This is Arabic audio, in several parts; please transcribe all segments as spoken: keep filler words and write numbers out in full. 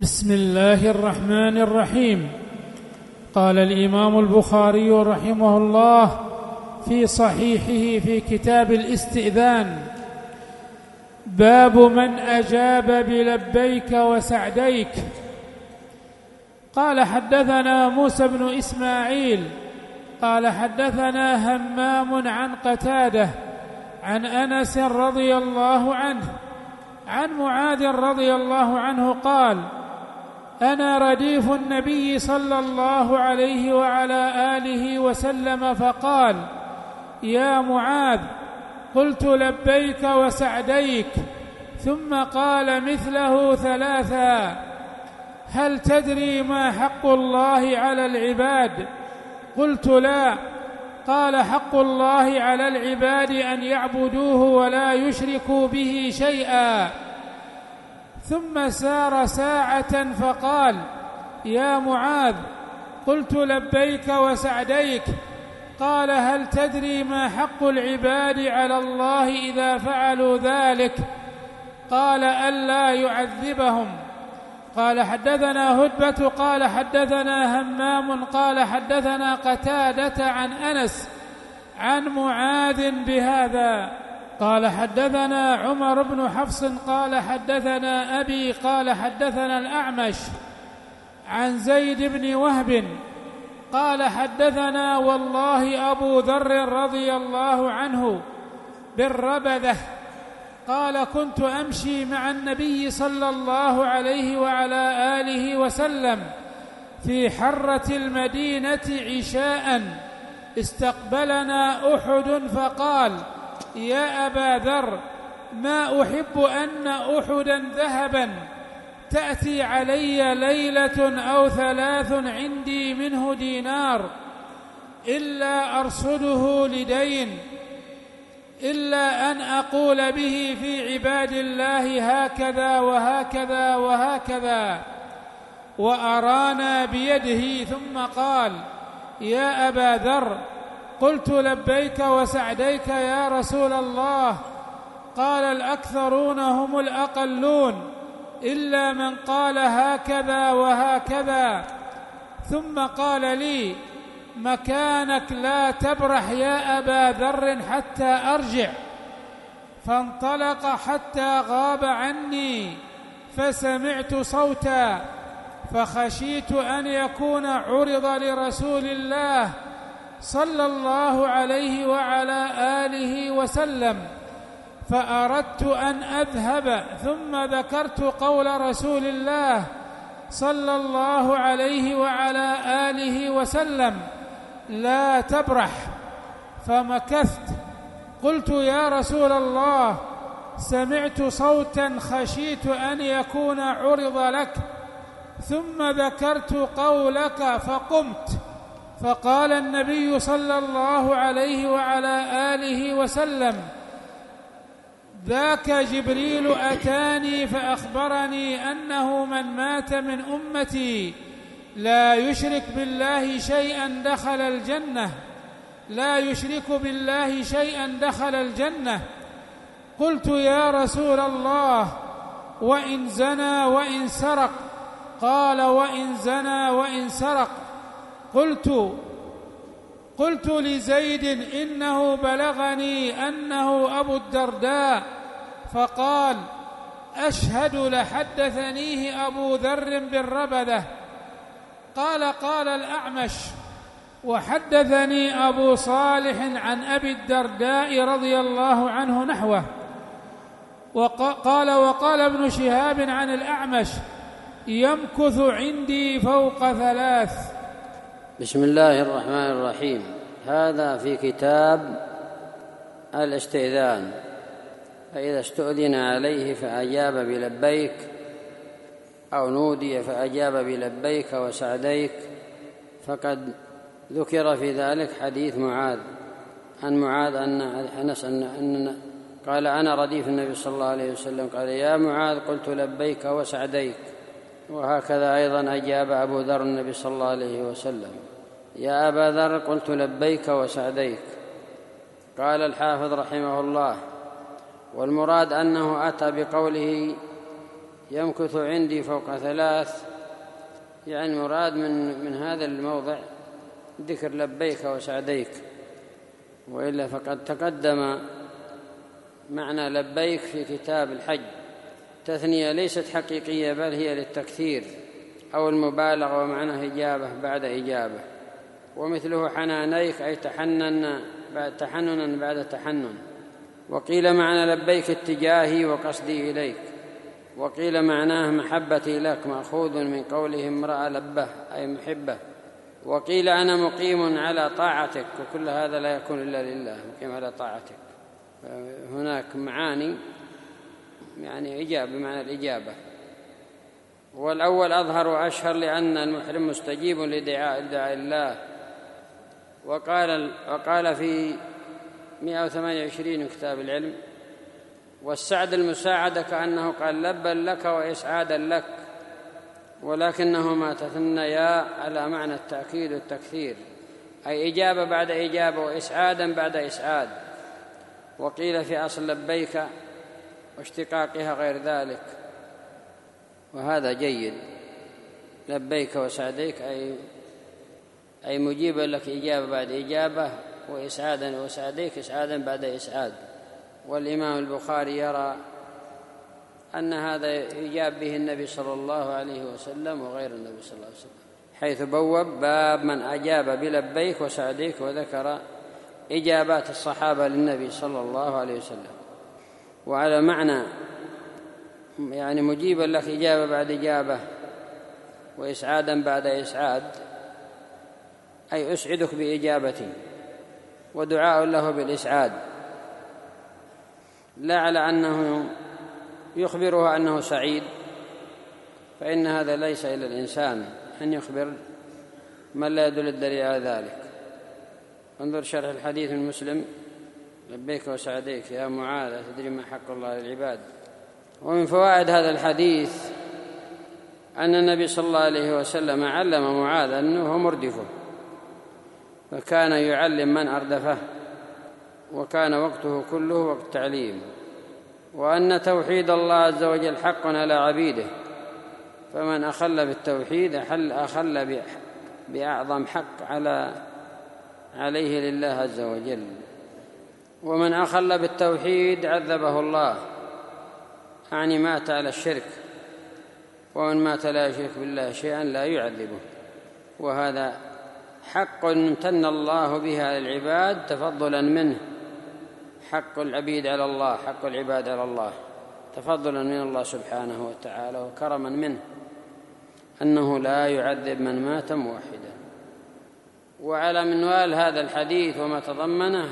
بسم الله الرحمن الرحيم. قال الإمام البخاري رحمه الله في صحيحه في كتاب الاستئذان: باب من أجاب بلبيك وسعديك. قال حدثنا موسى بن إسماعيل قال حدثنا همام عن قتادة عن أنس رضي الله عنه عن معاذ رضي الله عنه قال: أنا رديف النبي صلى الله عليه وعلى آله وسلم، فقال: يا معاذ، قلت لبيك وسعديك، ثم قال مثله ثلاثا: هل تدري ما حق الله على العباد؟ قلت: لا. قال: حق الله على العباد أن يعبدوه ولا يشركوا به شيئا. ثم سار ساعة فقال: يا معاذ، قلت لبيك وسعديك. قال: هل تدري ما حق العباد على الله إذا فعلوا ذلك؟ قال: ألا يعذبهم. قال: حدثنا هدبة قال حدثنا همام قال حدثنا قتادة عن أنس عن معاذ بهذا. قال: حدثنا عمر بن حفص قال حدثنا أبي قال حدثنا الأعمش عن زيد بن وهب قال حدثنا والله أبو ذر رضي الله عنه بالربذة قال: كنت أمشي مع النبي صلى الله عليه وعلى آله وسلم في حرة المدينة عشاء، استقبلنا أحد فقال: يا أبا ذر، ما أحب أن أحدا ذهبا تأتي علي ليلة أو ثلاث عندي منه دينار إلا أرصده لدين، إلا أن أقول به في عباد الله هكذا وهكذا وهكذا، وأرانا بيده. ثم قال: يا أبا ذر، قلت لبيك وسعديك يا رسول الله. قال: الأكثرون هم الأقلون إلا من قال هكذا وهكذا. ثم قال لي: مكانك لا تبرح يا أبا ذر حتى أرجع. فانطلق حتى غاب عني، فسمعت صوتا، فخشيت أن يكون عرض لرسول الله صلى الله عليه وعلى آله وسلم، فأردت أن أذهب، ثم ذكرت قول رسول الله صلى الله عليه وعلى آله وسلم: لا تبرح. فمكثت. قلت: يا رسول الله، سمعت صوتا خشيت أن يكون عرض لك، ثم ذكرت قولك فقمت. فقال النبي صلى الله عليه وعلى آله وسلم: ذاك جبريل أتاني فأخبرني أنه من مات من أمتي لا يشرك بالله شيئا دخل الجنة لا يشرك بالله شيئا دخل الجنة. قلت: يا رسول الله، وإن زنى وإن سرق؟ قال: وإن زنى وإن سرق. قلت قلت لزيد: إنه بلغني أنه أبو الدرداء. فقال: أشهد لحدثنيه أبو ذر بالربذة. قال: قال الأعمش: وحدثني أبو صالح عن أبي الدرداء رضي الله عنه نحوه. وقال وقال ابن شهاب عن الأعمش: يمكث عندي فوق ثلاث. بسم الله الرحمن الرحيم. هذا في كتاب الاستئذان. فإذا استؤذن عليه فأجاب بلبيك، أو نودي فأجاب بلبيك وسعديك، فقد ذكر في ذلك حديث معاذ عن معاذ أن أنس أن, أن قال: أنا رديف النبي صلى الله عليه وسلم. قال: يا معاذ، قلت لبيك وسعديك. وهكذا أيضا أجاب أبو ذر النبي صلى الله عليه وسلم: يا أبا ذر، قلت لبيك وسعديك. قال الحافظ رحمه الله: والمراد أنه أتى بقوله يمكث عندي فوق ثلاث، يعني مراد من, من هذا الموضع ذكر لبيك وسعديك، وإلا فقد تقدم معنى لبيك في كتاب الحج. تثنية ليست حقيقية بل هي للتكثير أو المبالغة، ومعنى إجابة بعد إجابة. ومثله حنانيك أي تحنن بعد تحننا بعد تحنن. وقيل معنى لبيك اتجاهي وقصدي إليك، وقيل معناه محبتي لك، مأخوذ من قوله امرأة لبه أي محبة. وقيل أنا مقيم على طاعتك، وكل هذا لا يكون إلا لله، مقيم على طاعتك. هناك معاني يعني إجابة بمعنى الإجابة، والأول أظهر وأشهر لأن المحرم مستجيب لدعاء دعاء الله. وقال وقال في مئة وثمانية وعشرين من كتاب العلم: والسعد المساعدة، كأنه قال لبا لك وإسعادا لك، ولكنهما تثنيا على معنى التأكيد والتكثير، أي إجابة بعد إجابة وإسعادا بعد إسعاد. وقيل في أصل لبيك واشتقاقها غير ذلك، وهذا جيد. لبيك وسعديك أي أي مجيبا لك إجابة بعد إجابة، وإسعادا وسعديك إسعادا بعد إسعاد. والإمام البخاري يرى أن هذا يجاب به النبي صلى الله عليه وسلم وغير النبي صلى الله عليه وسلم، حيث بوب باب من أجاب بلبيك وسعديك، وذكر إجابات الصحابة للنبي صلى الله عليه وسلم. وعلى معنى يعني مجيبا لك إجابة بعد إجابة وإسعادا بعد إسعاد، أي أسعدك بإجابتي، ودعاء له بالإسعاد، لا على أنه يخبرها أنه سعيد، فإن هذا ليس إلى الإنسان أن يخبر من لا يدل الدليل على ذلك. انظر شرح الحديث من مسلم: لبيك وسعديك يا معاذ، تدري ما حق الله للعباد. ومن فوائد هذا الحديث أن النبي صلى الله عليه وسلم علم معاذ أنه مردفه، فكان يعلم من أردفه، وكان وقته كله وقت تعليم. وأن توحيد الله عز وجل حق على عبيده، فمن أخل بالتوحيد أحل أخل بأعظم حق على عليه لله عز وجل. ومن أخل بالتوحيد عذبه الله، يعني مات على الشرك، ومن مات لا يشرك بالله شيئا لا يعذبه. وهذا حق امتن الله بها للعباد تفضلا منه، حق العبيد على الله، حق العباد على الله تفضلا من الله سبحانه وتعالى وكرما منه، أنه لا يعذب من مات موحدا. وعلى منوال هذا الحديث وما تضمنه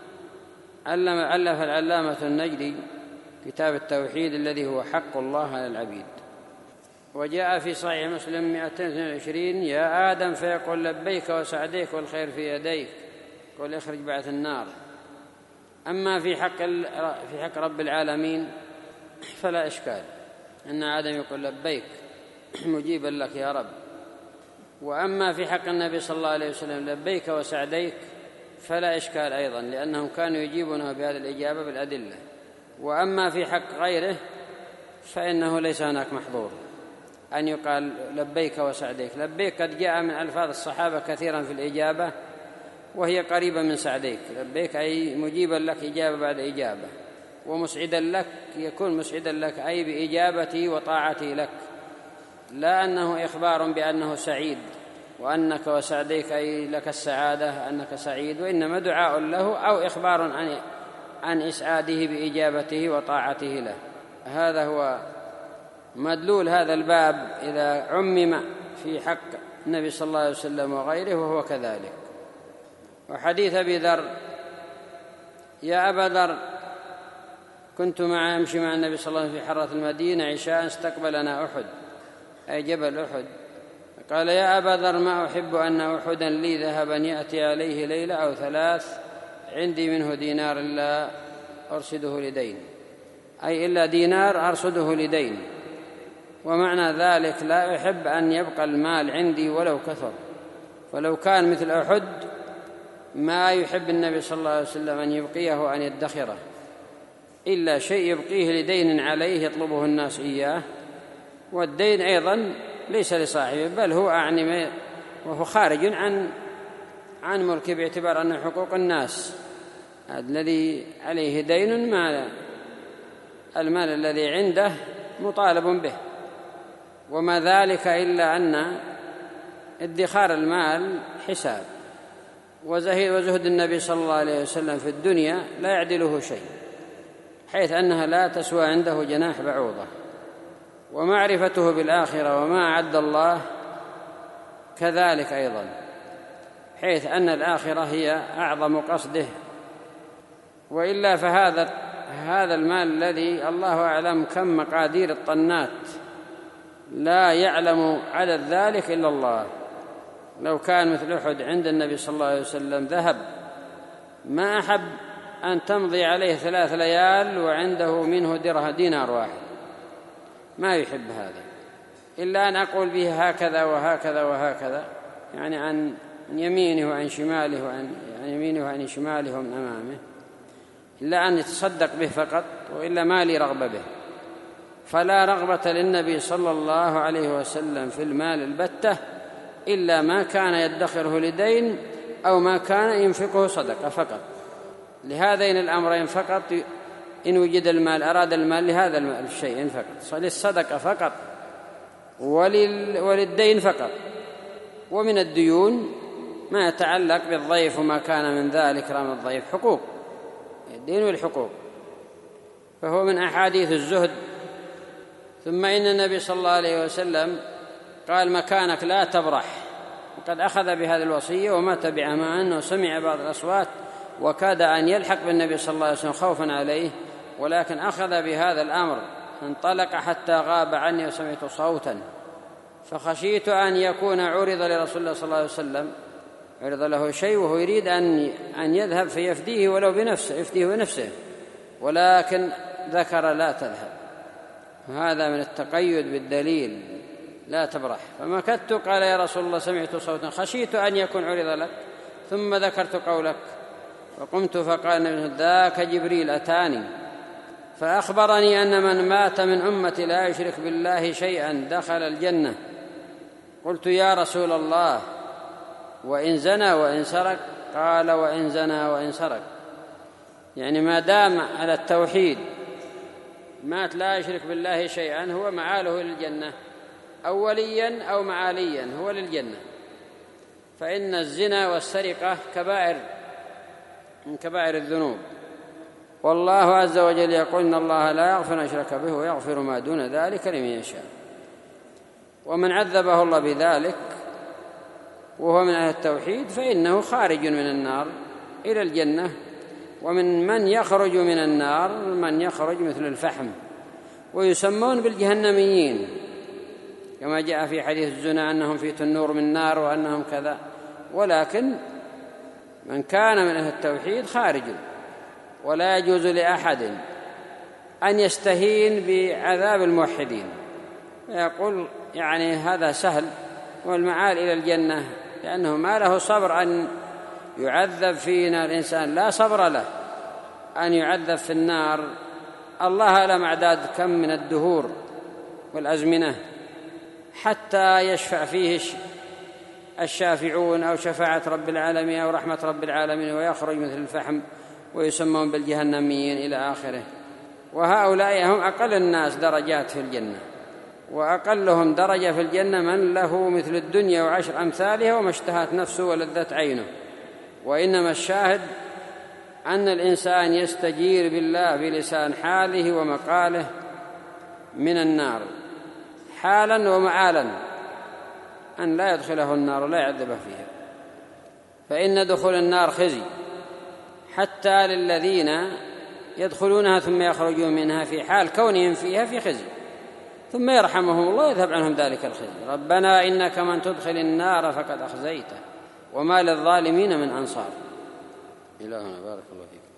ألف العلامة النجدي كتاب التوحيد الذي هو حق الله على العبيد. وجاء في صحيح مسلم مئتين واثنين وعشرين: يا آدم فيقول لبيك وسعديك والخير في يديك، قل اخرج بعث النار. أما في حق في حق رب العالمين فلا إشكال، أن آدم يقول لبيك مجيبا لك يا رب. وأما في حق النبي صلى الله عليه وسلم لبيك وسعديك فلا إشكال أيضا، لأنهم كانوا يجيبونه بهذه الإجابة بالأدلة. وأما في حق غيره فإنه ليس هناك محظور أن يقال لبيك وسعديك. لبيك قد جاء من ألفاظ الصحابة كثيرا في الإجابة، وهي قريبة من سعديك. لبيك أي مجيبا لك إجابة بعد إجابة، ومسعدا لك يكون مسعدا لك أي بإجابتي وطاعتي لك، لا أنه إخبار بأنه سعيد وأنك وسعديك أي لك السعادة أنك سعيد، وإنما دعاء له أو إخبار عن عن إسعاده بإجابته وطاعته له. هذا هو مدلول هذا الباب إذا عمم في حق النبي صلى الله عليه وسلم وغيره، وهو كذلك. وحديث أبي ذر: يا أبا ذر كنت مع أمشي مع النبي صلى الله عليه وسلم في حرة المدينة عشاء استقبلنا أحد أي جبل أحد، قال: يا أبا ذر ما أحب أن أحدا لي ذهبا يأتي عليه ليلة أو ثلاث عندي منه دينار لا أرصده لدين، أي إلا دينار أرصده لدين. ومعنى ذلك لا أحب أن يبقى المال عندي ولو كثر، فلو كان مثل أحد ما يحب النبي صلى الله عليه وسلم أن يبقيه وأن يدخره، إلا شيء يبقيه لدين عليه يطلبه الناس إياه والدين أيضا ليس لصاحبه، بل هو أعني وهو خارج عن عن ملكه، باعتبار أنه حقوق الناس. الذي عليه دين ما المال الذي عنده مطالب به، وما ذلك إلا أن ادخار المال حساب، وزهد النبي صلى الله عليه وسلم في الدنيا لا يعدله شيء، حيث أنها لا تسوى عنده جناح بعوضة. ومعرفته بالآخرة وما أعد الله كذلك أيضا، حيث أن الآخرة هي أعظم قصده. وإلا فهذا هذا المال الذي الله أعلم كم مقادير الطنات، لا يعلم عدد ذلك إلا الله. لو كان مثل أحد عند النبي صلى الله عليه وسلم ذهب ما أحب أن تمضي عليه ثلاث ليال وعنده منه درهم دينار واحد، ما يحب هذا، إلا أن أقول به هكذا وهكذا وهكذا، يعني عن يمينه وعن شماله وعن يعني يمينه وعن شماله ومن أمامه، إلا أن يتصدق به فقط، وإلا ما لي رغبة به. فلا رغبة للنبي صلى الله عليه وسلم في المال البتة إلا ما كان يدخره لدين أو ما كان ينفقه صدقة فقط، لهذين الأمرين فقط. إن وجد المال أراد المال لهذا الشيء فقط، للصدقة فقط ولل وللدين فقط. ومن الديون ما يتعلق بالضيف وما كان من ذلك رغم الضيف، حقوق الدين والحقوق، فهو من أحاديث الزهد. ثم إن النبي صلى الله عليه وسلم قال مكانك لا تبرح، وقد أخذ بهذه الوصية وما تبعها، مع أنه سمع بعض الأصوات وكاد أن يلحق بالنبي صلى الله عليه وسلم خوفا عليه، ولكن أخذ بهذا الأمر، انطلق حتى غاب عني وسمعت صوتا، فخشيت أن يكون عرض لرسول الله صلى الله عليه وسلم، عرض له شيء وهو يريد أن أن يذهب فيفديه ولو بنفسه، يفديه بنفسه، ولكن ذكر لا تذهب. هذا من التقيد بالدليل، لا تبرح. فمكثت، قال يا رسول الله سمعت صوتا خشيت أن يكون عرض لك، ثم ذكرت قولك، فقمت فقال النبي ذاك جبريل أتاني فأخبرني أن من مات من أمتي لا يشرك بالله شيئا دخل الجنة. قلت يا رسول الله وإن زنى وإن سرق؟ قال وإن زنى وإن سرق، يعني ما دام على التوحيد مات لا يشرك بالله شيئا هو معاله للجنة، أوليا أو معاليا هو للجنة. فإن الزنا والسرقة كبائر من كبائر الذنوب، والله عز وجل يقول إن الله لا يغفر أن يشرك به ويغفر ما دون ذلك لمن يشاء. ومن عذبه الله بذلك وهو من أهل التوحيد فإنه خارج من النار إلى الجنة. ومن من يخرج من النار من يخرج مثل الفحم، ويسمون بالجهنميين، كما جاء في حديث الزنا أنهم في تنور من نار وأنهم كذا. ولكن من كان من أهل التوحيد خارج، ولا يجوز لأحد أن يستهين بعذاب الموحدين ويقول يعني هذا سهل والمعال إلى الجنة، لأنه ما له صبر أن يعذب فينا الإنسان، لا صبر له أن يعذب في النار. الله أعلم أعداد كم من الدهور والأزمنة حتى يشفع فيه الشافعون أو شفاعة رب العالمين أو رحمة رب العالمين ويخرج مثل الفحم، ويسمون بالجهنميين إلى آخره. وهؤلاء هم أقل الناس درجات في الجنة، وأقلهم درجة في الجنة من له مثل الدنيا وعشر أمثالها وما اشتهت نفسه ولذت عينه. وإنما الشاهد أن الإنسان يستجير بالله بلسان حاله ومقاله من النار حالا ومعالا، أن لا يدخله النار ولا يعذب فيها. فإن دخول النار خزي حتى للذين يدخلونها ثم يخرجون منها في حال كونهم فيها في خزي، ثم يرحمهم الله يذهب عنهم ذلك الخزي. ربنا إنك من تدخل النار فقد أخزيته وما للظالمين من أنصار. إلهنا بارك الله فيك.